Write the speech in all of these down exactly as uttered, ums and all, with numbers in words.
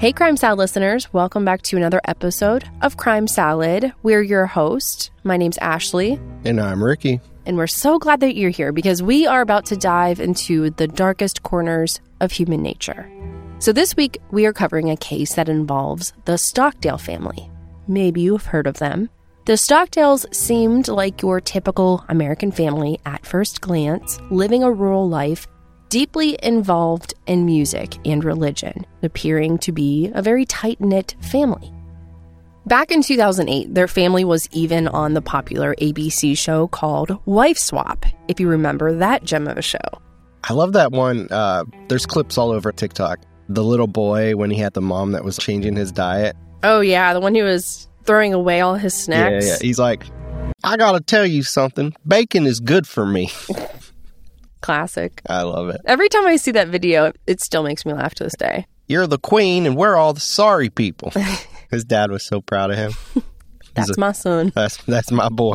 Hey, Crime Salad listeners. Welcome back to another episode of Crime Salad. We're your host. My name's Ashley. And I'm Ricky. And we're so glad that you're here because we are about to dive into the darkest corners of human nature. So this week, we are covering a case that involves the Stockdale family. Maybe you've heard of them. The Stockdales seemed like your typical American family at first glance, living a rural life, deeply involved in music and religion, appearing to be a very tight-knit family. Back in two thousand eight, their family was even on the popular A B C show called Wife Swap, if you remember that gem of a show. I love that one. Uh, there's clips all over TikTok. The little boy, when he had the mom that was changing his diet. Oh, yeah, the one who was throwing away all his snacks. Yeah, yeah. He's like, I gotta tell you something. Bacon is good for me. Classic. I love it. Every time I see that video, it still makes me laugh to this day. You're the queen and we're all the sorry people. His dad was so proud of him. That's a, my son. That's, that's my boy.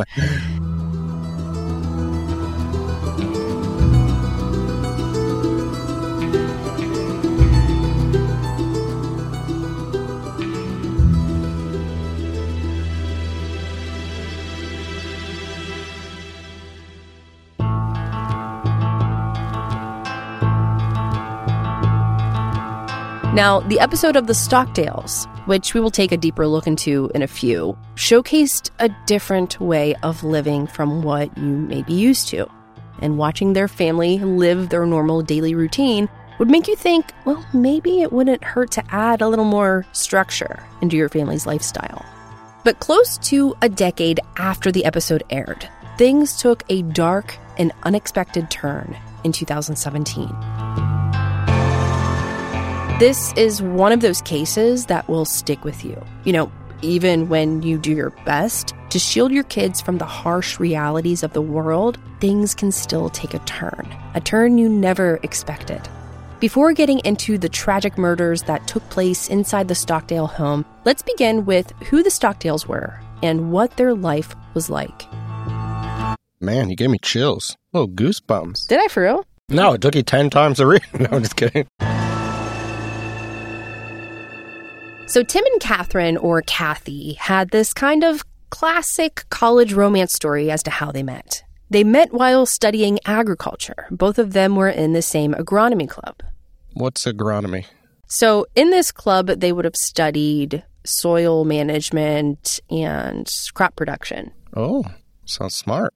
Now, the episode of The Stockdales, which we will take a deeper look into in a few, showcased a different way of living from what you may be used to. And watching their family live their normal daily routine would make you think, well, maybe it wouldn't hurt to add a little more structure into your family's lifestyle. But close to a decade after the episode aired, things took a dark and unexpected turn in two thousand seventeen. This is one of those cases that will stick with you. You know, even when you do your best to shield your kids from the harsh realities of the world, things can still take a turn, a turn you never expected. Before getting into the tragic murders that took place inside the Stockdale home, let's begin with who the Stockdales were and what their life was like. Man, you gave me chills. Little goosebumps. Did I for real? No, it took you ten times to read. No, I'm just kidding. So Tim and Catherine, or Kathy, had this kind of classic college romance story as to how they met. They met while studying agriculture. Both of them were in the same agronomy club. What's agronomy? So in this club, they would have studied soil management and crop production. Oh, sounds smart.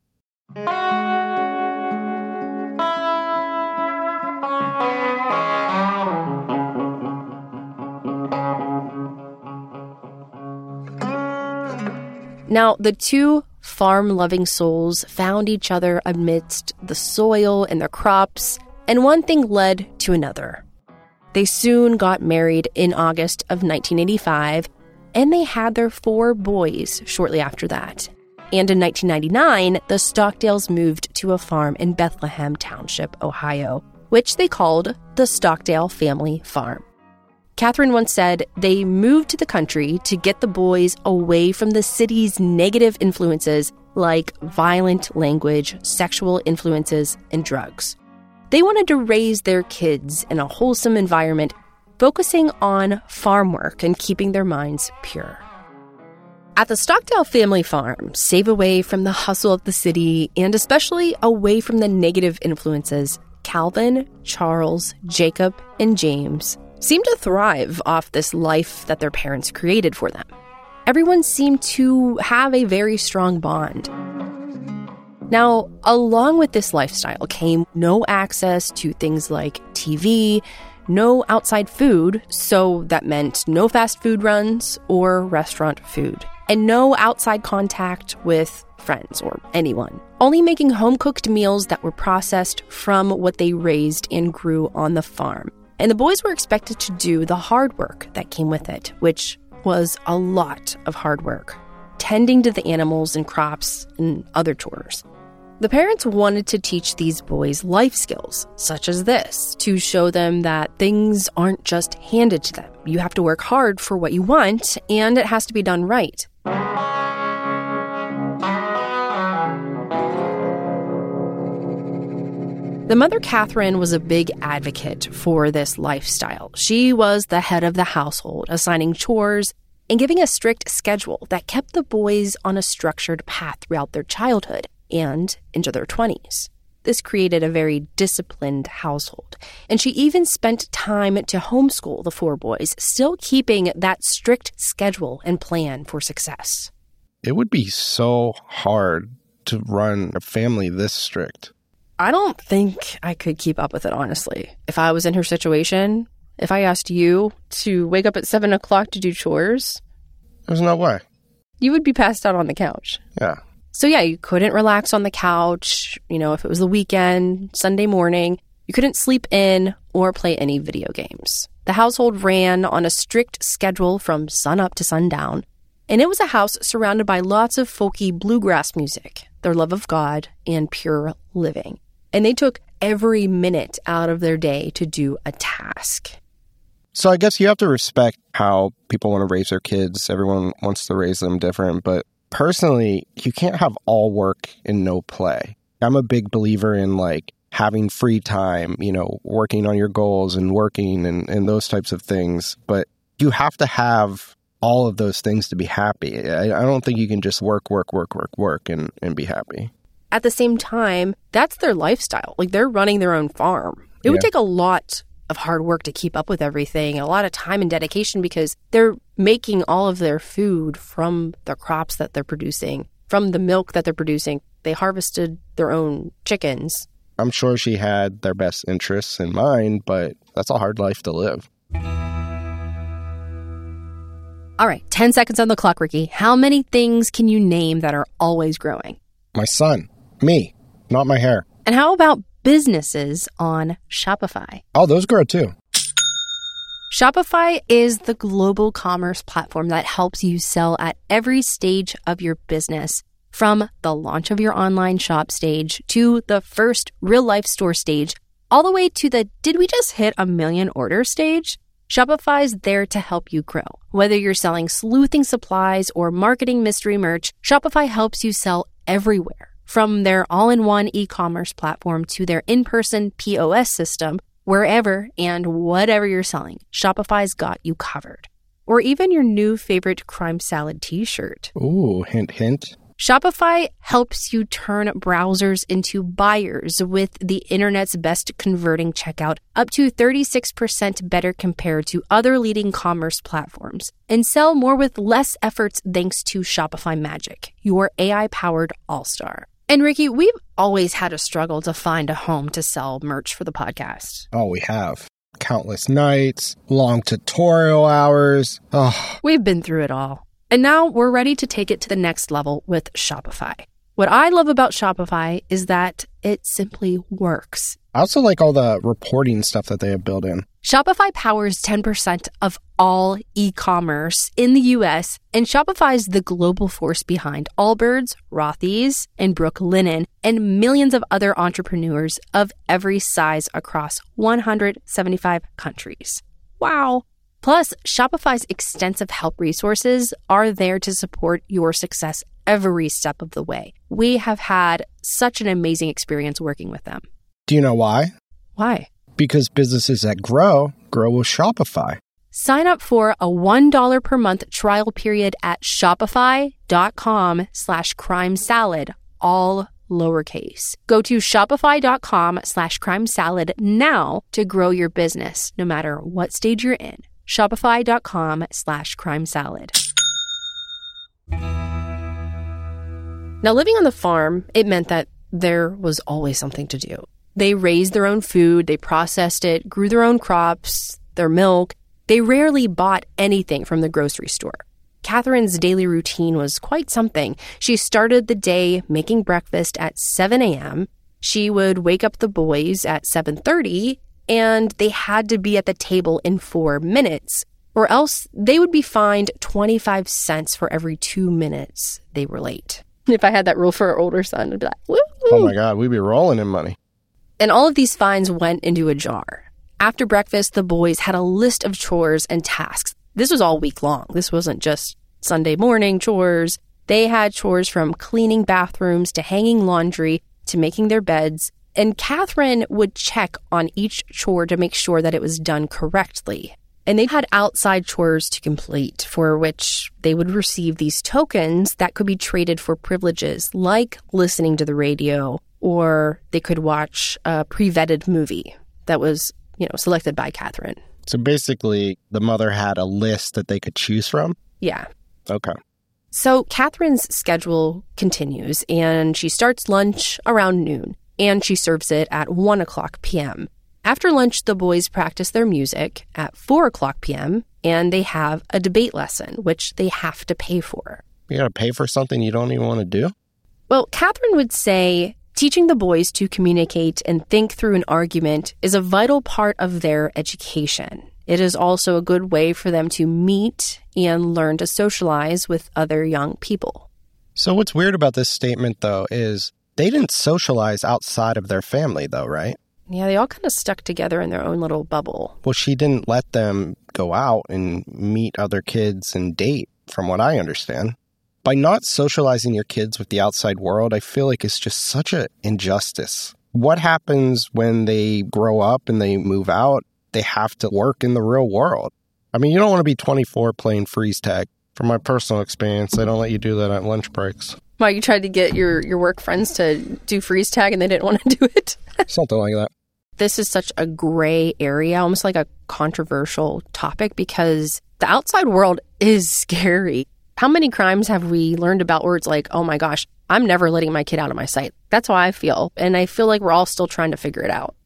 Now, the two farm-loving souls found each other amidst the soil and their crops, and one thing led to another. They soon got married in August of nineteen eighty-five, and they had their four boys shortly after that. And in nineteen ninety-nine, the Stockdales moved to a farm in Bethlehem Township, Ohio, which they called the Stockdale Family Farm. Catherine once said they moved to the country to get the boys away from the city's negative influences like violent language, sexual influences, and drugs. They wanted to raise their kids in a wholesome environment, focusing on farm work and keeping their minds pure. At the Stockdale Family Farm, save away from the hustle of the city and especially away from the negative influences, Calvin, Charles, Jacob, and James seemed to thrive off this life that their parents created for them. Everyone seemed to have a very strong bond. Now, along with this lifestyle came no access to things like T V, no outside food, so that meant no fast food runs or restaurant food, and no outside contact with friends or anyone, only making home-cooked meals that were processed from what they raised and grew on the farm. And the boys were expected to do the hard work that came with it, which was a lot of hard work, tending to the animals and crops and other chores. The parents wanted to teach these boys life skills, such as this, to show them that things aren't just handed to them. You have to work hard for what you want, and it has to be done right. The mother, Catherine, was a big advocate for this lifestyle. She was the head of the household, assigning chores and giving a strict schedule that kept the boys on a structured path throughout their childhood and into their twenties. This created a very disciplined household, and she even spent time to homeschool the four boys, still keeping that strict schedule and plan for success. It would be so hard to run a family this strict. I don't think I could keep up with it, honestly. If I was in her situation, if I asked you to wake up at seven o'clock to do chores, there's no way. You would be passed out on the couch. Yeah. So yeah, you couldn't relax on the couch. You know, if it was the weekend, Sunday morning, you couldn't sleep in or play any video games. The household ran on a strict schedule from sunup to sundown, and it was a house surrounded by lots of folky bluegrass music, their love of God, and pure living. And they took every minute out of their day to do a task. So I guess you have to respect how people want to raise their kids. Everyone wants to raise them different, but personally, you can't have all work and no play. I'm a big believer in like having free time, you know, working on your goals and working and, and those types of things. But you have to have all of those things to be happy. I, I don't think you can just work, work, work, work, work and, and be happy. At the same time, that's their lifestyle. Like they're running their own farm. It yeah. would take a lot of hard work to keep up with everything, a lot of time and dedication because they're making all of their food from the crops that they're producing, from the milk that they're producing. They harvested their own chickens. I'm sure she had their best interests in mind, but that's a hard life to live. All right, ten seconds on the clock, Ricky. How many things can you name that are always growing? My son. Me. Not my hair. And how about businesses on Shopify? Oh, those grow too. Shopify is the global commerce platform that helps you sell at every stage of your business, from the launch of your online shop stage to the first real-life store stage, all the way to the did we just hit a million order stage? Shopify's there to help you grow. Whether you're selling sleuthing supplies or marketing mystery merch, Shopify helps you sell everywhere. From their all-in-one e-commerce platform to their in-person P O S system, wherever and whatever you're selling, Shopify's got you covered. Or even your new favorite crime salad t-shirt. Ooh, hint, hint. Shopify helps you turn browsers into buyers with the internet's best converting checkout, up to thirty-six percent better compared to other leading commerce platforms, and sell more with less efforts thanks to Shopify Magic, your A I-powered all-star. And Ricky, we've always had a struggle to find a home to sell merch for the podcast. Oh, we have. Countless nights, long tutorial hours. Oh. We've been through it all. And now we're ready to take it to the next level with Shopify. What I love about Shopify is that it simply works. I also like all the reporting stuff that they have built in. Shopify powers ten percent of all e-commerce in the U S, and Shopify is the global force behind Allbirds, Rothy's, and Brooklinen, and millions of other entrepreneurs of every size across one hundred seventy-five countries. Wow! Plus, Shopify's extensive help resources are there to support your success every step of the way. We have had such an amazing experience working with them. Do you know why? Why? Because businesses that grow, grow with Shopify. Sign up for a one dollar per month trial period at shopify.com slash crime salad, all lowercase. Go to shopify.com slash crime salad now to grow your business, no matter what stage you're in. Shopify.com slash crime salad. Now, living on the farm, it meant that there was always something to do. They raised their own food, they processed it, grew their own crops, their milk. They rarely bought anything from the grocery store. Catherine's daily routine was quite something. She started the day making breakfast at seven a.m. She would wake up the boys at seven thirty, and they had to be at the table in four minutes, or else they would be fined twenty-five cents for every two minutes they were late. If I had that rule for our older son, I'd be like, woo! Oh my God, we'd be rolling in money. And all of these fines went into a jar. After breakfast, the boys had a list of chores and tasks. This was all week long. This wasn't just Sunday morning chores. They had chores from cleaning bathrooms to hanging laundry to making their beds. And Catherine would check on each chore to make sure that it was done correctly. And they had outside chores to complete, for which they would receive these tokens that could be traded for privileges, like listening to the radio, or they could watch a pre-vetted movie that was, you know, selected by Catherine. So basically, the mother had a list that they could choose from? Yeah. Okay. So Catherine's schedule continues, and she starts lunch around noon, and she serves it at one o'clock p.m. After lunch, the boys practice their music at four o'clock p.m., and they have a debate lesson, which they have to pay for. You got to pay for something you don't even want to do? Well, Catherine would say teaching the boys to communicate and think through an argument is a vital part of their education. It is also a good way for them to meet and learn to socialize with other young people. So what's weird about this statement, though, is they didn't socialize outside of their family, though, right? Yeah, they all kind of stuck together in their own little bubble. Well, she didn't let them go out and meet other kids and date, from what I understand. By not socializing your kids with the outside world, I feel like it's just such an injustice. What happens when they grow up and they move out? They have to work in the real world. I mean, you don't want to be twenty-four playing freeze tag. From my personal experience, they don't let you do that at lunch breaks. Why, you tried to get your, your work friends to do freeze tag and they didn't want to do it? Something like that. This is such a gray area, almost like a controversial topic, because the outside world is scary. How many crimes have we learned about where it's like, oh my gosh, I'm never letting my kid out of my sight? That's how I feel. And I feel like we're all still trying to figure it out.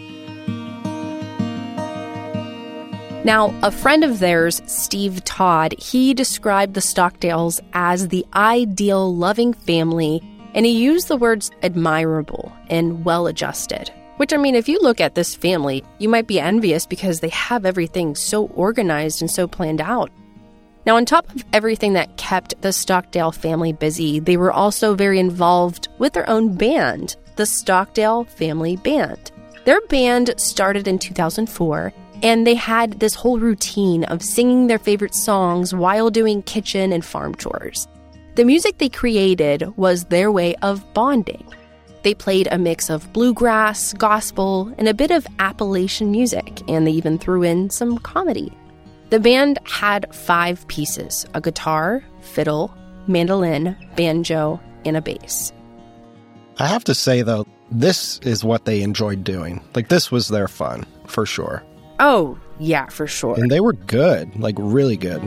Now, a friend of theirs, Steve Todd, he described the Stockdales as the ideal loving family, and he used the words admirable and well-adjusted. Which, I mean, if you look at this family, you might be envious because they have everything so organized and so planned out. Now, on top of everything that kept the Stockdale family busy, they were also very involved with their own band, the Stockdale Family Band. Their band started in two thousand four, and they had this whole routine of singing their favorite songs while doing kitchen and farm chores. The music they created was their way of bonding. They played a mix of bluegrass, gospel, and a bit of Appalachian music, and they even threw in some comedy. The band had five pieces: a guitar, fiddle, mandolin, banjo, and a bass. I have to say, though, this is what they enjoyed doing. Like, this was their fun, for sure. Oh, yeah, for sure. And they were good, like really good.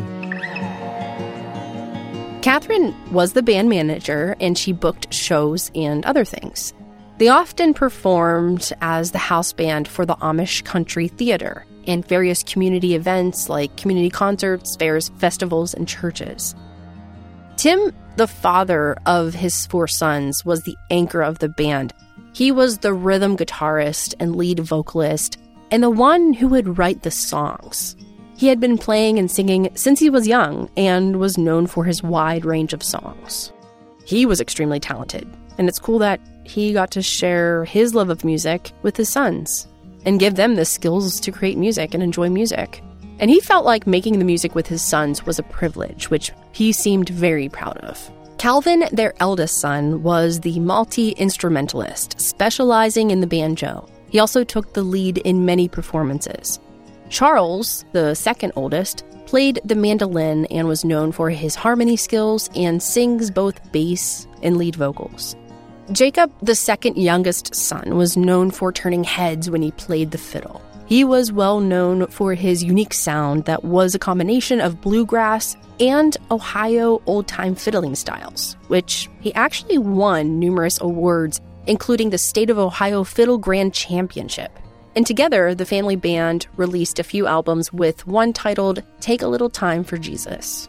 Catherine was the band manager, and she booked shows and other things. They often performed as the house band for the Amish Country Theater and various community events like community concerts, fairs, festivals, and churches. Tim, the father of his four sons, was the anchor of the band. He was the rhythm guitarist and lead vocalist, and the one who would write the songs. He had been playing and singing since he was young and was known for his wide range of songs. He was extremely talented, and it's cool that he got to share his love of music with his sons and give them the skills to create music and enjoy music. And he felt like making the music with his sons was a privilege, which he seemed very proud of. Calvin, their eldest son, was the multi-instrumentalist, specializing in the banjo. He also took the lead in many performances. Charles, the second oldest, played the mandolin and was known for his harmony skills and sings both bass and lead vocals. Jacob, the second youngest son, was known for turning heads when he played the fiddle. He was well known for his unique sound that was a combination of bluegrass and Ohio old-time fiddling styles, which he actually won numerous awards, including the State of Ohio Fiddle Grand Championship. And together, the family band released a few albums, with one titled Take a Little Time for Jesus.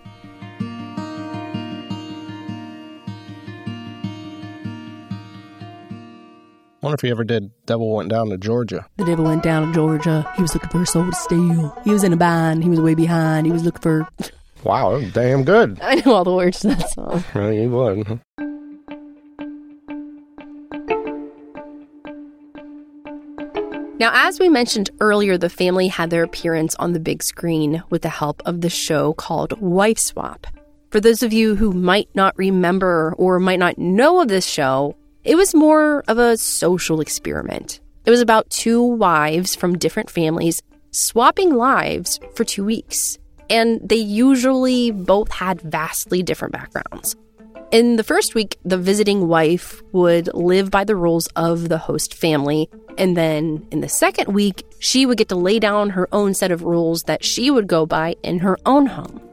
I wonder if he ever did Devil Went Down to Georgia. The devil went down to Georgia. He was looking for a soul to steal. He was in a bind. He was way behind. He was looking for... Wow, that was damn good. I know all the words to that song. Well, he would. Now, as we mentioned earlier, the family had their appearance on the big screen with the help of the show called Wife Swap. For those of you who might not remember or might not know of this show, It was more of a social experiment. It was about two wives from different families swapping lives for two weeks. And they usually both had vastly different backgrounds. In the first week, the visiting wife would live by the rules of the host family. And then in the second week, she would get to lay down her own set of rules that she would go by in her own home.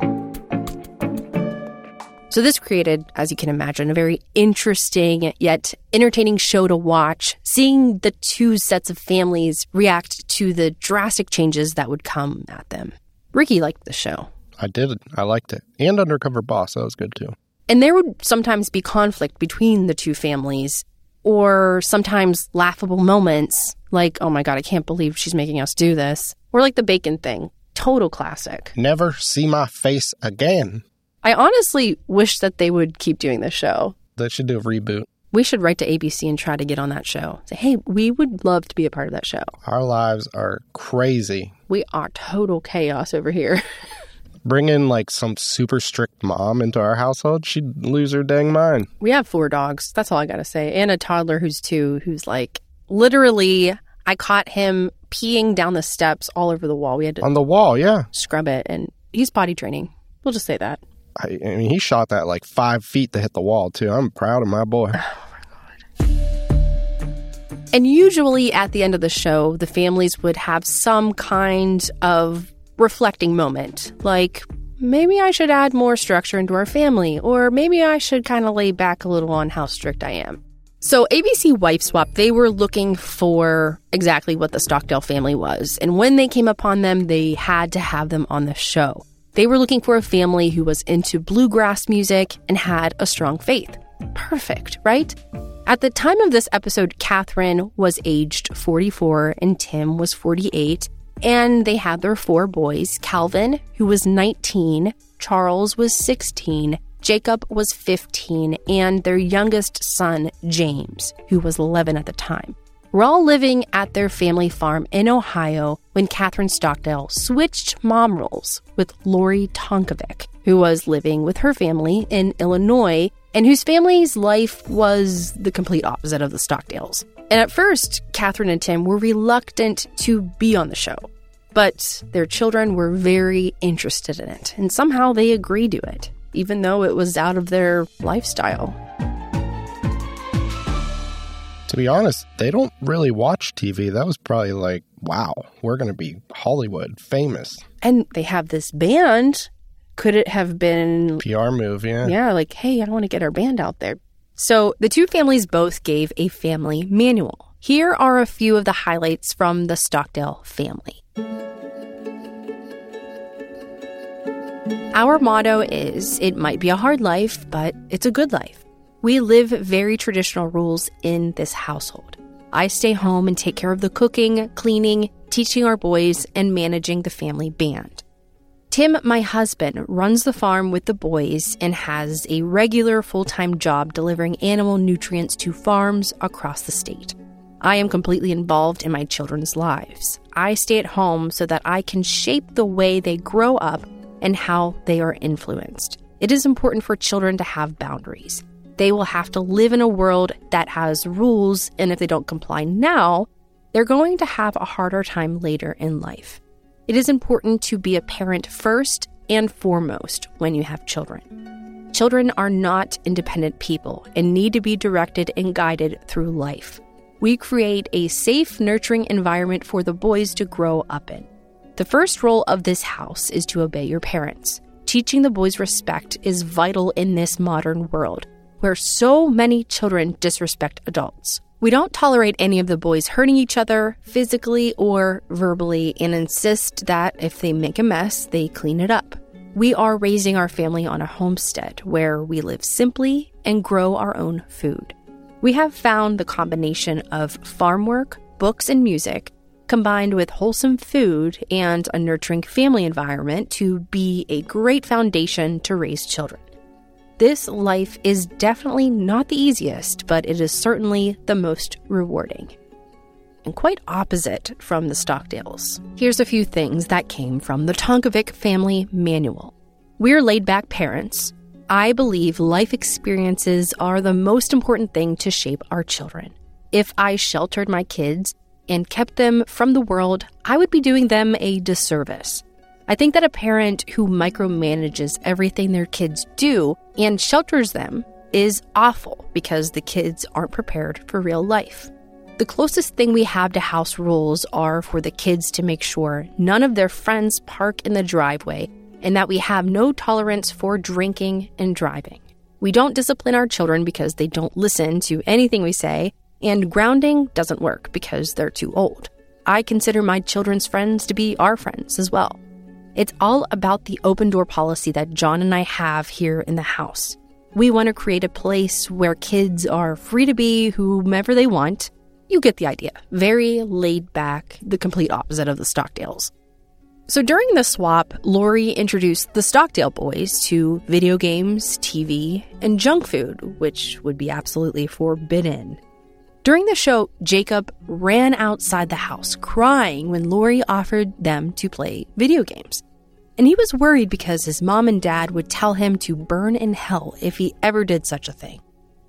So this created, as you can imagine, a very interesting yet entertaining show to watch, seeing the two sets of families react to the drastic changes that would come at them. Ricky liked the show. I did. I liked it. And Undercover Boss. That was good, too. And there would sometimes be conflict between the two families, or sometimes laughable moments, like, oh my God, I can't believe she's making us do this. Or like the bacon thing. Total classic. Never see my face again. I honestly wish that they would keep doing this show. They should do a reboot. We should write to A B C and try to get on that show. Say, hey, we would love to be a part of that show. Our lives are crazy. We are total chaos over here. Bring in, like, some super strict mom into our household, she'd lose her dang mind. We have four dogs. That's all I gotta say. And a toddler who's two, who's like, literally, I caught him peeing down the steps all over the wall. We had to... On the wall, yeah. Scrub it. And he's potty training. We'll just say that. I, I mean, he shot that like five feet to hit the wall, too. I'm proud of my boy. Oh, my God. And usually at the end of the show, the families would have some kind of reflecting moment. Like, maybe I should add more structure into our family, or maybe I should kind of lay back a little on how strict I am. So A B C Wife Swap, they were looking for exactly what the Stockdale family was. And when they came upon them, they had to have them on the show. They were looking for a family who was into bluegrass music and had a strong faith. Perfect, right? At the time of this episode, Catherine was aged forty-four and Tim was forty-eight. And they had their four boys, Calvin, who was nineteen, Charles was sixteen, Jacob was fifteen, and their youngest son, James, who was eleven at the time. We're all living at their family farm in Ohio when Catherine Stockdale switched mom roles with Lori Tonkovic, who was living with her family in Illinois and whose family's life was the complete opposite of the Stockdales. And at first, Catherine and Tim were reluctant to be on the show, but their children were very interested in it, and somehow they agreed to it, even though it was out of their lifestyle. To be honest, they don't really watch T V. That was probably like, wow, we're going to be Hollywood famous. And they have this band. Could it have been... P R move, yeah. Yeah, like, hey, I want to get our band out there. So the two families both gave a family manual. Here are a few of the highlights from the Stockdale family. Our motto is, it might be a hard life, but it's a good life. We live very traditional rules in this household. I stay home and take care of the cooking, cleaning, teaching our boys, and managing the family band. Tim, my husband, runs the farm with the boys and has a regular full-time job delivering animal nutrients to farms across the state. I am completely involved in my children's lives. I stay at home so that I can shape the way they grow up and how they are influenced. It is important for children to have boundaries. They will have to live in a world that has rules, and if they don't comply now, they're going to have a harder time later in life. It is important to be a parent first and foremost when you have children. Children are not independent people and need to be directed and guided through life. We create a safe, nurturing environment for the boys to grow up in. The first role of this house is to obey your parents. Teaching the boys respect is vital in this modern world, where so many children disrespect adults. We don't tolerate any of the boys hurting each other physically or verbally and insist that if they make a mess, they clean it up. We are raising our family on a homestead where we live simply and grow our own food. We have found the combination of farm work, books, and music, combined with wholesome food and a nurturing family environment, to be a great foundation to raise children. This life is definitely not the easiest, but it is certainly the most rewarding. And quite opposite from the Stockdales. Here's a few things that came from the Tonkovic family manual. We're laid-back parents. I believe life experiences are the most important thing to shape our children. If I sheltered my kids and kept them from the world, I would be doing them a disservice. I think that a parent who micromanages everything their kids do and shelters them is awful because the kids aren't prepared for real life. The closest thing we have to house rules are for the kids to make sure none of their friends park in the driveway and that we have no tolerance for drinking and driving. We don't discipline our children because they don't listen to anything we say, and grounding doesn't work because they're too old. I consider my children's friends to be our friends as well. It's all about the open door policy that John and I have here in the house. We want to create a place where kids are free to be whomever they want. You get the idea. Very laid back, the complete opposite of the Stockdales. So during the swap, Lori introduced the Stockdale boys to video games, T V, and junk food, which would be absolutely forbidden. During the show, Jacob ran outside the house crying when Lori offered them to play video games. And he was worried because his mom and dad would tell him to burn in hell if he ever did such a thing.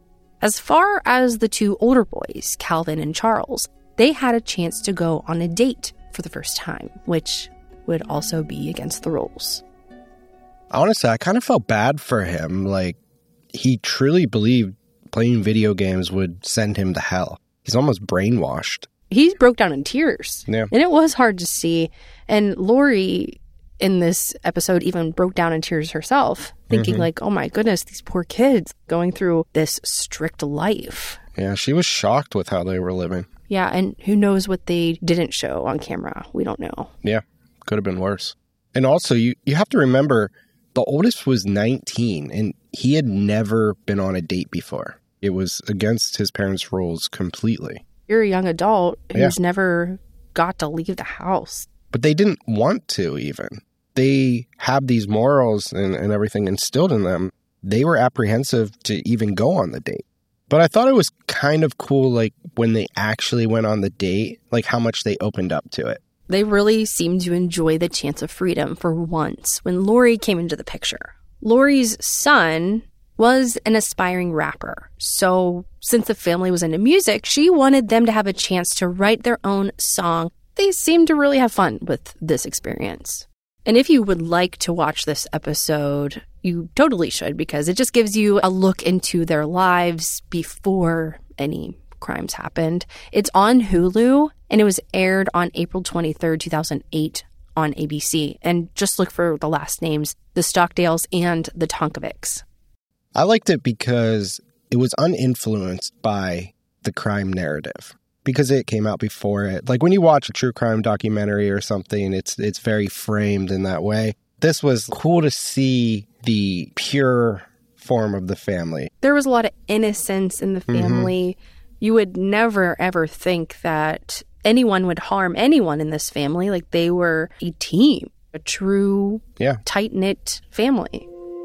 As far as the two older boys, Calvin and Charles, they had a chance to go on a date for the first time, which would also be against the rules. Honestly, I kind of felt bad for him. Like, he truly believed playing video games would send him to hell. He's almost brainwashed. He broke down in tears. Yeah. And it was hard to see. And Lori, in this episode, even broke down in tears herself, thinking mm-hmm. like, oh my goodness, these poor kids going through this strict life. Yeah, she was shocked with how they were living. Yeah, and who knows what they didn't show on camera. We don't know. Yeah. Could have been worse. And also, you, you have to remember, the oldest was nineteen, and he had never been on a date before. It was against his parents' rules completely. You're a young adult who's yeah. never got to leave the house. But they didn't want to, even. They have these morals and, and everything instilled in them. They were apprehensive to even go on the date. But I thought it was kind of cool, like, when they actually went on the date, like, how much they opened up to it. They really seemed to enjoy the chance of freedom for once when Lori came into the picture. Lori's son was an aspiring rapper. So since the family was into music, she wanted them to have a chance to write their own song. They seemed to really have fun with this experience. And if you would like to watch this episode, you totally should, because it just gives you a look into their lives before any crimes happened. It's on Hulu, and it was aired on April twenty-third, two thousand eight on A B C. And just look for the last names, the Stockdales and the Tonkovics. I liked it because it was uninfluenced by the crime narrative, because it came out before it. Like when you watch a true crime documentary or something, it's it's very framed in that way. This was cool to see the pure form of the family. There was a lot of innocence in the family. Mm-hmm. You would never, ever think that anyone would harm anyone in this family. Like, they were a team, a true, yeah. tight-knit family.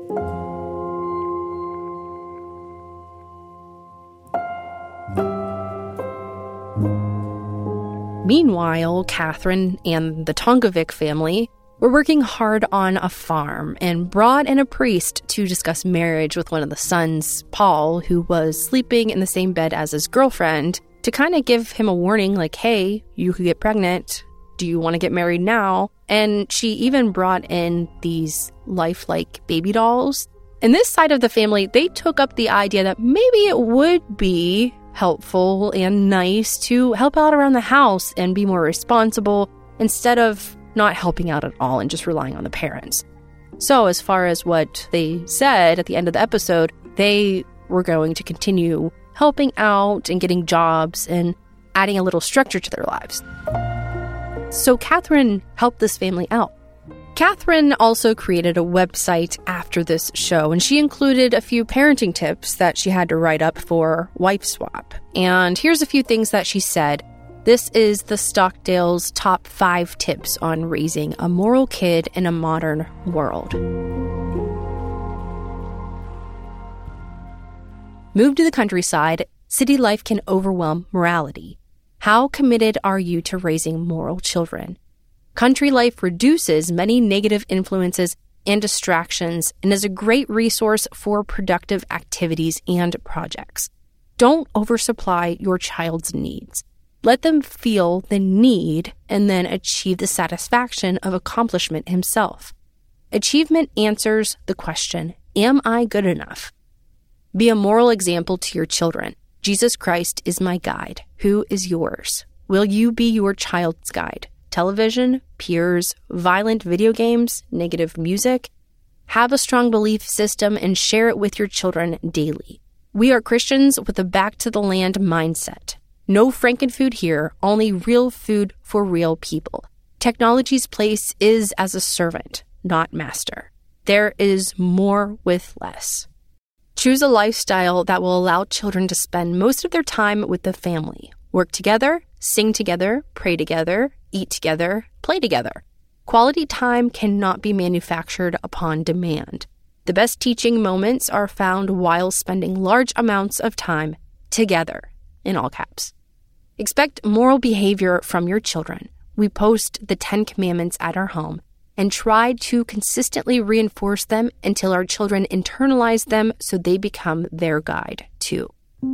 Meanwhile, Catherine and the Tonkovic family were working hard on a farm and brought in a priest to discuss marriage with one of the sons, Paul, who was sleeping in the same bed as his girlfriend, to kind of give him a warning like, hey, you could get pregnant. Do you want to get married now? And she even brought in these lifelike baby dolls. And this side of the family, they took up the idea that maybe it would be helpful and nice to help out around the house and be more responsible instead of not helping out at all and just relying on the parents. So as far as what they said at the end of the episode, they were going to continue helping out and getting jobs and adding a little structure to their lives. So Catherine helped this family out. Catherine also created a website after this show, and she included a few parenting tips that she had to write up for Wife Swap. And here's a few things that she said. This is the Stockdales' top five tips on raising a moral kid in a modern world. Move to the countryside. City life can overwhelm morality. How committed are you to raising moral children? Country life reduces many negative influences and distractions and is a great resource for productive activities and projects. Don't oversupply your child's needs. Let them feel the need and then achieve the satisfaction of accomplishment himself. Achievement answers the question, am I good enough? Be a moral example to your children. Jesus Christ is my guide. Who is yours? Will you be your child's guide? Television, peers, violent video games, negative music? Have a strong belief system and share it with your children daily. We are Christians with a back-to-the-land mindset. No Frankenfood here, only real food for real people. Technology's place is as a servant, not master. There is more with less. Choose a lifestyle that will allow children to spend most of their time with the family. Work together, sing together, pray together, eat together, play together. Quality time cannot be manufactured upon demand. The best teaching moments are found while spending large amounts of time together, in all caps. Expect moral behavior from your children. We post the Ten Commandments at our home and try to consistently reinforce them until our children internalize them so they become their guide, too.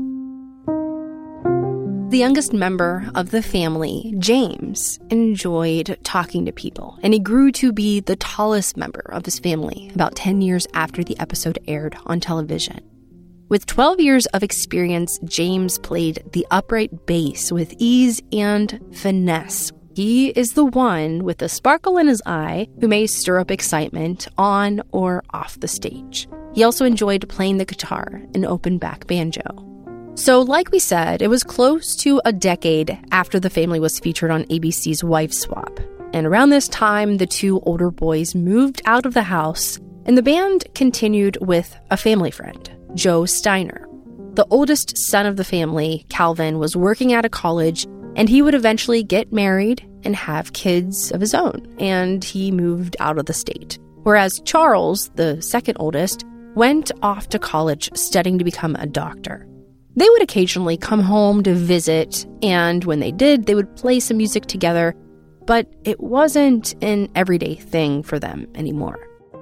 The youngest member of the family, James, enjoyed talking to people, and he grew to be the tallest member of his family about ten years after the episode aired on television. With twelve years of experience, James played the upright bass with ease and finesse. He is the one with a sparkle in his eye who may stir up excitement on or off the stage. He also enjoyed playing the guitar and open back banjo. So like we said, it was close to a decade after the family was featured on A B C's Wife Swap. And around this time, the two older boys moved out of the house, and the band continued with a family friend, Joe Steiner. The oldest son of the family, Calvin, was working at a college, and he would eventually get married and have kids of his own, and he moved out of the state. Whereas Charles, the second oldest, went off to college studying to become a doctor. They would occasionally come home to visit, and when they did, they would play some music together, but it wasn't an everyday thing for them anymore.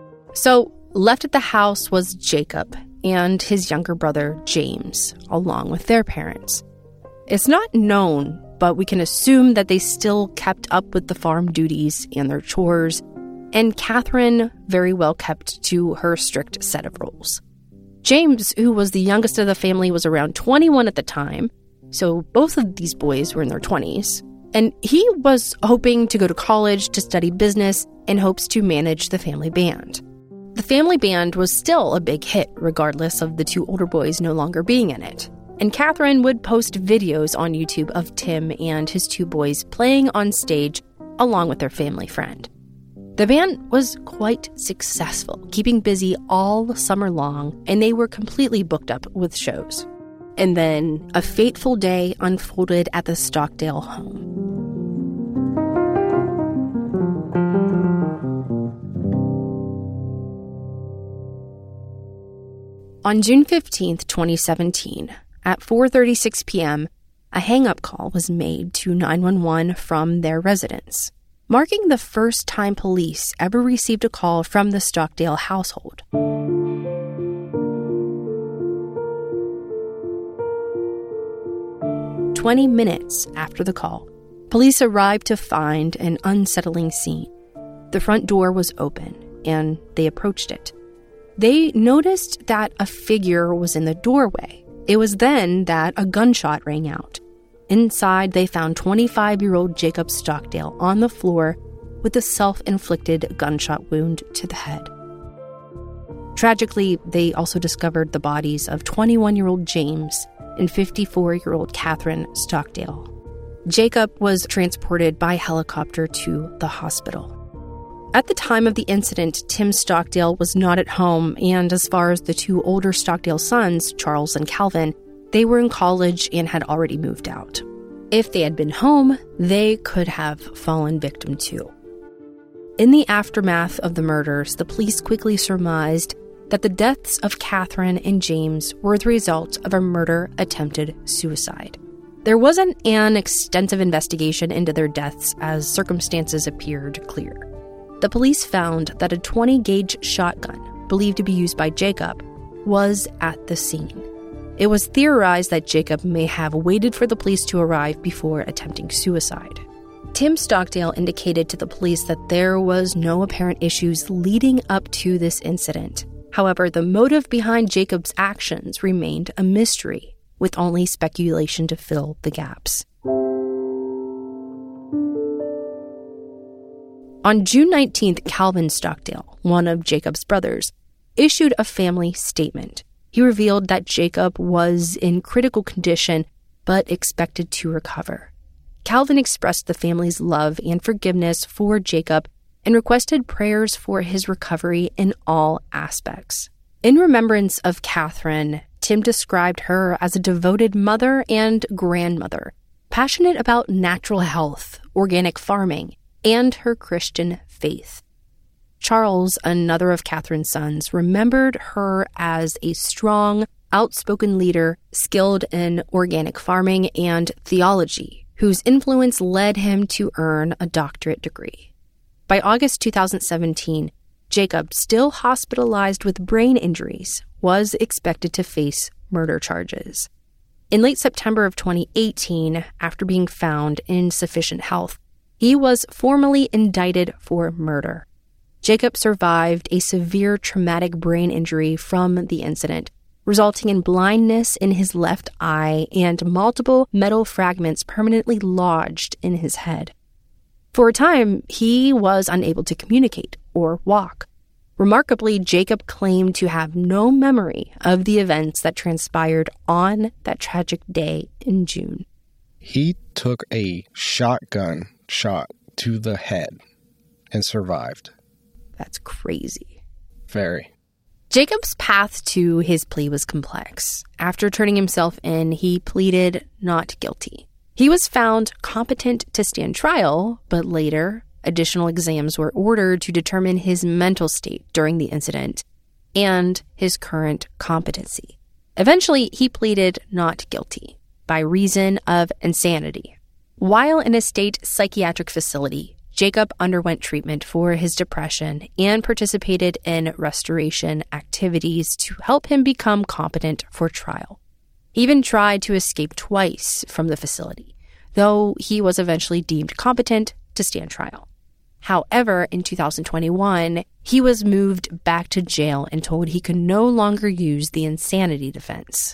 So, left at the house was Jacob and his younger brother, James, along with their parents. It's not known, but we can assume that they still kept up with the farm duties and their chores, and Catherine very well kept to her strict set of rules. James, who was the youngest of the family, was around twenty-one at the time, so both of these boys were in their twenties, and he was hoping to go to college to study business in hopes to manage the family band. The family band was still a big hit, regardless of the two older boys no longer being in it, and Catherine would post videos on YouTube of Tim and his two boys playing on stage along with their family friend. The band was quite successful, keeping busy all summer long, and they were completely booked up with shows. And then a fateful day unfolded at the Stockdale home. On June fifteenth, twenty seventeen, at four thirty-six p.m., a hang-up call was made to nine one one from their residence, marking the first time police ever received a call from the Stockdale household. Twenty minutes after the call, police arrived to find an unsettling scene. The front door was open, and they approached it. They noticed that a figure was in the doorway. It was then that a gunshot rang out. Inside, they found twenty-five-year-old Jacob Stockdale on the floor with a self-inflicted gunshot wound to the head. Tragically, they also discovered the bodies of twenty-one-year-old James and fifty-four-year-old Catherine Stockdale. Jacob was transported by helicopter to the hospital. At the time of the incident, Tim Stockdale was not at home, and as far as the two older Stockdale sons, Charles and Calvin, they were in college and had already moved out. If they had been home, they could have fallen victim too. In the aftermath of the murders, the police quickly surmised that the deaths of Catherine and James were the result of a murder-attempted suicide. There wasn't an extensive investigation into their deaths as circumstances appeared clear. the police found that a twenty gauge shotgun, believed to be used by Jacob, was at the scene. It was theorized that Jacob may have waited for the police to arrive before attempting suicide. Tim Stockdale indicated to the police that there was no apparent issues leading up to this incident. However, the motive behind Jacob's actions remained a mystery, with only speculation to fill the gaps. On June nineteenth, Calvin Stockdale, one of Jacob's brothers, issued a family statement. He revealed that Jacob was in critical condition, but expected to recover. Calvin expressed the family's love and forgiveness for Jacob and requested prayers for his recovery in all aspects. In remembrance of Catherine, Tim described her as a devoted mother and grandmother, passionate about natural health, organic farming, and her Christian faith. Charles, another of Catherine's sons, remembered her as a strong, outspoken leader skilled in organic farming and theology, whose influence led him to earn a doctorate degree. By August two thousand seventeen, Jacob, still hospitalized with brain injuries, was expected to face murder charges. In late September of twenty eighteen, after being found in sufficient health, he was formally indicted for murder. Jacob survived a severe traumatic brain injury from the incident, resulting in blindness in his left eye and multiple metal fragments permanently lodged in his head. For a time, he was unable to communicate or walk. Remarkably, Jacob claimed to have no memory of the events that transpired on that tragic day in June. He took a shotgun shot to the head and survived. That's crazy. Very. Jacob's path to his plea was complex. After turning himself in, he pleaded not guilty. He was found competent to stand trial, but later, additional exams were ordered to determine his mental state during the incident and his current competency. Eventually, he pleaded not guilty by reason of insanity. While in a state psychiatric facility, Jacob underwent treatment for his depression and participated in restoration activities to help him become competent for trial. He even tried to escape twice from the facility, though he was eventually deemed competent to stand trial. However, in two thousand twenty-one, he was moved back to jail and told he could no longer use the insanity defense.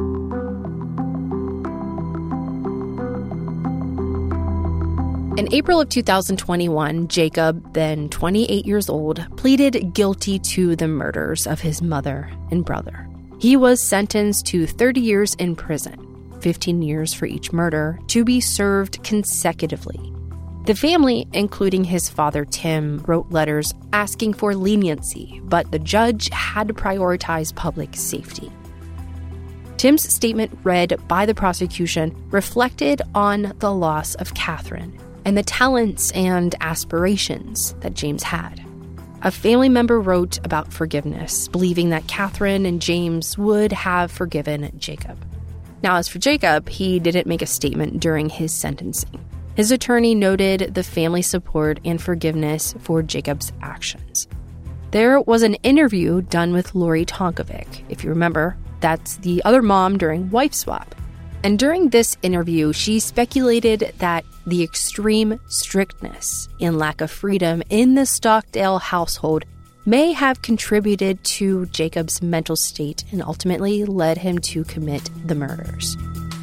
In April of two thousand twenty-one, Jacob, then twenty-eight years old, pleaded guilty to the murders of his mother and brother. He was sentenced to thirty years in prison, fifteen years for each murder, to be served consecutively. The family, including his father Tim, wrote letters asking for leniency, but the judge had to prioritize public safety. Tim's statement read by the prosecution reflected on the loss of Catherine and the talents and aspirations that James had. A family member wrote about forgiveness, believing that Catherine and James would have forgiven Jacob. Now, as for Jacob, he didn't make a statement during his sentencing. His attorney noted the family's support and forgiveness for Jacob's actions. There was an interview done with Lori Tonkovic. If you remember, that's the other mom during Wife Swap. And during this interview, she speculated that the extreme strictness and lack of freedom in the Stockdale household may have contributed to Jacob's mental state and ultimately led him to commit the murders.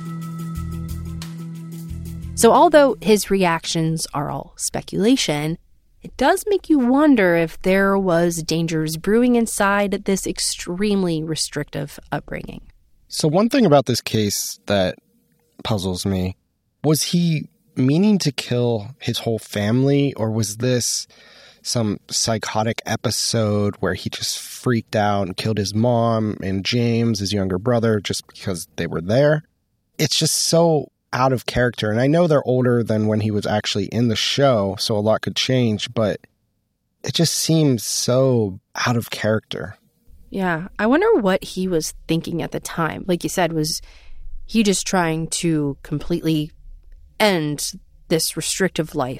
So although his reactions are all speculation, it does make you wonder if there was dangers brewing inside this extremely restrictive upbringing. So one thing about this case that puzzles me, was he meaning to kill his whole family, or was this some psychotic episode where he just freaked out and killed his mom and James, his younger brother, just because they were there? It's just so out of character. And I know they're older than when he was actually in the show, so a lot could change, but it just seems so out of character. Yeah, I wonder what he was thinking at the time. Like you said, was he just trying to completely end this restrictive life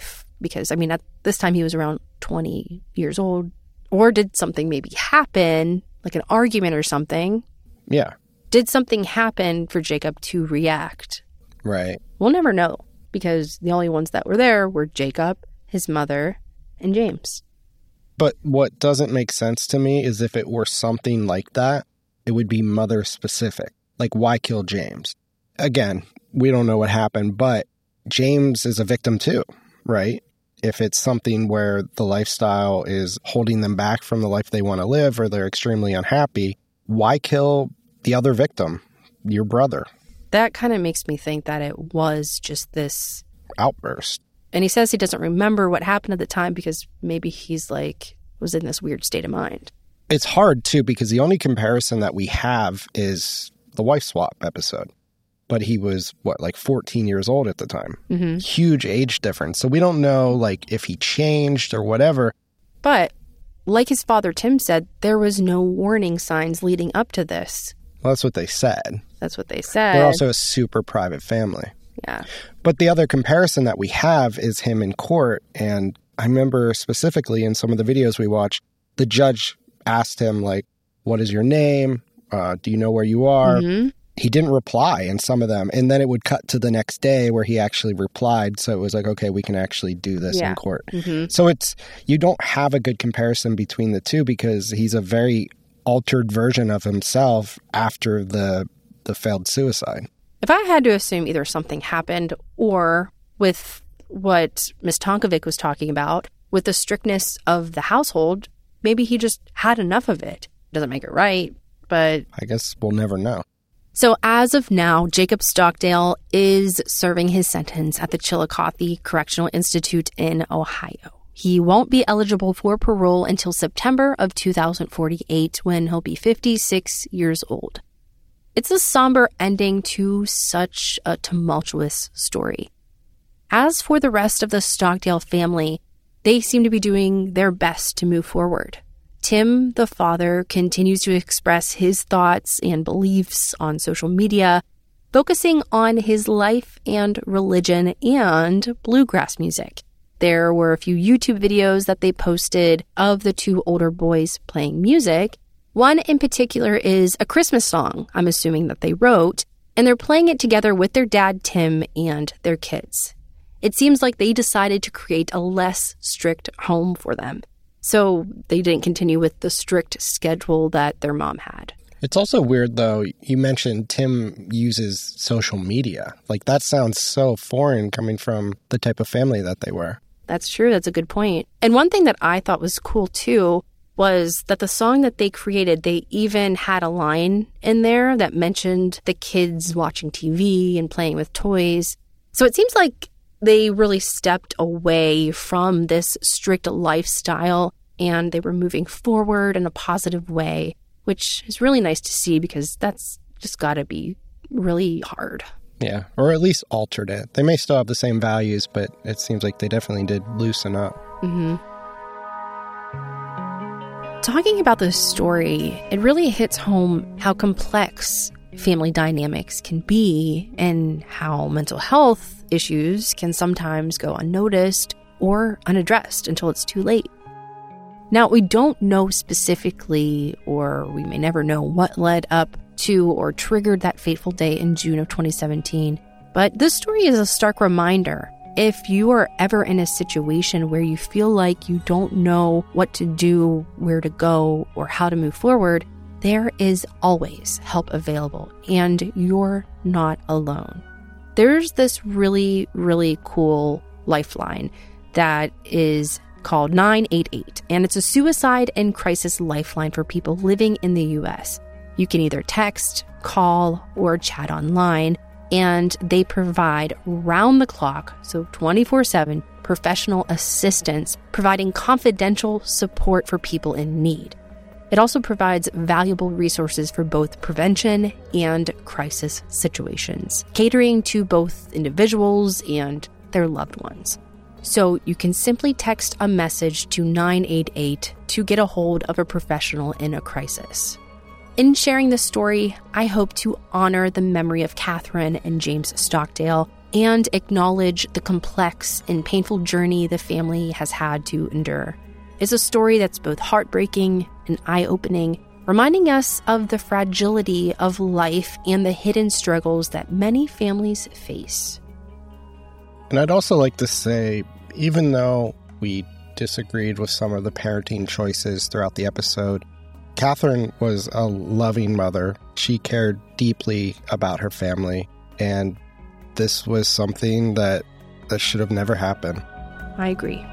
because, I mean, at this time he was around twenty years old. Or did something maybe happen, like an argument or something? Yeah. Did something happen for Jacob to react? Right. We'll never know, because the only ones that were there were Jacob, his mother, and James. But what doesn't make sense to me is if it were something like that, it would be mother specific. Like, why kill James? Again, we don't know what happened, but James is a victim too, right? If it's something where the lifestyle is holding them back from the life they want to live, or they're extremely unhappy, why kill the other victim, your brother? That kind of makes me think that it was just this outburst. And he says he doesn't remember what happened at the time because maybe he's like, was in this weird state of mind. It's hard too, because the only comparison that we have is the wife swap episode. But he was, what, like fourteen years old at the time. Mm-hmm. Huge age difference. So we don't know, like, if he changed or whatever. But like his father, Tim, said, there was no warning signs leading up to this. Well, that's what they said. That's what they said. They're also a super private family. Yeah. But the other comparison that we have is him in court. And I remember specifically in some of the videos we watched, the judge asked him, like, what is your name? Uh, do you know where you are? Mm-hmm. He didn't reply in some of them. And then it would cut to the next day where he actually replied. So it was like, okay, we can actually do this yeah. in court. Mm-hmm. So it's, you don't have a good comparison between the two because he's a very altered version of himself after the the failed suicide. If I had to assume either something happened or with what Miss Tonkovic was talking about, with the strictness of the household, maybe he just had enough of it. Doesn't make it right, but I guess we'll never know. So as of now, Jacob Stockdale is serving his sentence at the Chillicothe Correctional Institute in Ohio. He won't be eligible for parole until September of two thousand forty-eight, when he'll be fifty-six years old. It's a somber ending to such a tumultuous story. As for the rest of the Stockdale family, they seem to be doing their best to move forward. Tim, the father, continues to express his thoughts and beliefs on social media, focusing on his life and religion and bluegrass music. There were a few YouTube videos that they posted of the two older boys playing music. One in particular is a Christmas song, I'm assuming that they wrote, and they're playing it together with their dad, Tim, and their kids. It seems like they decided to create a less strict home for them. So they didn't continue with the strict schedule that their mom had. It's also weird, though, you mentioned Tim uses social media. Like, that sounds so foreign coming from the type of family that they were. That's true. That's a good point. And one thing that I thought was cool, too, was that the song that they created, they even had a line in there that mentioned the kids watching T V and playing with toys. So it seems like they really stepped away from this strict lifestyle and they were moving forward in a positive way, which is really nice to see because that's just got to be really hard. Yeah, or at least altered it. They may still have the same values, but it seems like they definitely did loosen up. Mm-hmm. Talking about this story, it really hits home how complex family dynamics can be and how mental health issues can sometimes go unnoticed or unaddressed until it's too late. Now, we don't know specifically, or we may never know, what led up to or triggered that fateful day in June of twenty seventeen, but this story is a stark reminder. If you are ever in a situation where you feel like you don't know what to do, where to go, or how to move forward, there is always help available, and you're not alone. There's this really, really cool lifeline that is called nine eight eight, and it's a suicide and crisis lifeline for people living in the U S. You can either text, call, or chat online, and they provide round-the-clock, so twenty-four seven, professional assistance, providing confidential support for people in need. It also provides valuable resources for both prevention and crisis situations, catering to both individuals and their loved ones. So you can simply text a message to nine eight eight to get a hold of a professional in a crisis. In sharing this story, I hope to honor the memory of Catherine and James Stockdale and acknowledge the complex and painful journey the family has had to endure. It's a story that's both heartbreaking and eye-opening, reminding us of the fragility of life and the hidden struggles that many families face. And I'd also like to say, even though we disagreed with some of the parenting choices throughout the episode, Catherine was a loving mother. She cared deeply about her family, and this was something that, that should have never happened. I agree.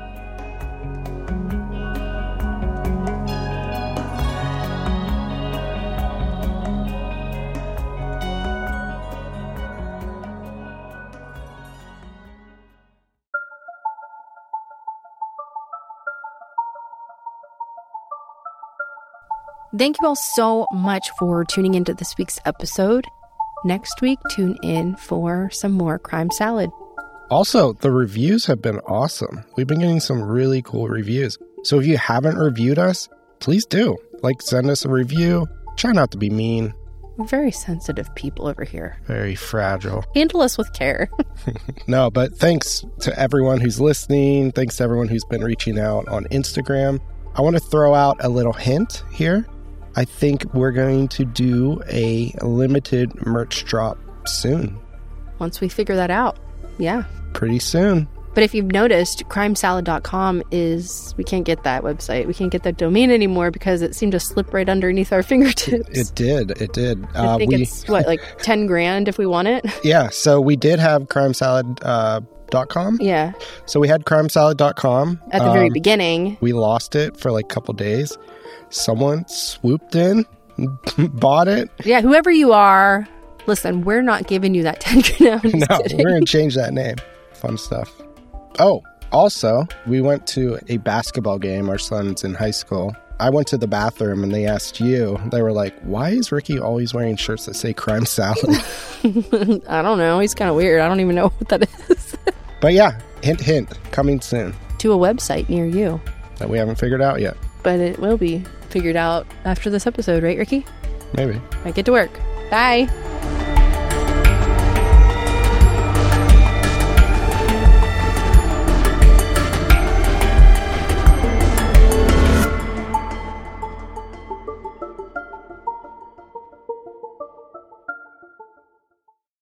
Thank you all so much for tuning into this week's episode. Next week, tune in for some more Crime Salad. Also, the reviews have been awesome. We've been getting some really cool reviews. So if you haven't reviewed us, please do. Like, send us a review. Try not to be mean. We're very sensitive people over here. Very fragile. Handle us with care. No, but thanks to everyone who's listening. Thanks to everyone who's been reaching out on Instagram. I want to throw out a little hint here. I think we're going to do a limited merch drop soon. Once we figure that out. Yeah. Pretty soon. But if you've noticed, crime salad dot com is, we can't get that website. We can't get that domain anymore because it seemed to slip right underneath our fingertips. It did. It did. I uh, think we, it's, what, like ten grand if we want it? Yeah. So we did have crime salad dot com. Uh, yeah. So we had crime salad dot com. At the um, very beginning. We lost it for like a couple days. Someone swooped in, bought it. Yeah, whoever you are, listen, we're not giving you that ten grand. No, we're going to change that name. Fun stuff. Oh, also, we went to a basketball game. Our son's in high school. I went to the bathroom and they asked you, they were like, why is Ricky always wearing shirts that say Crime Salad? I don't know. He's kind of weird. I don't even know what that is. But yeah, hint, hint, coming soon. To a website near you. That we haven't figured out yet. But it will be figured out after this episode, right, Ricky? Maybe. I get to work. Bye.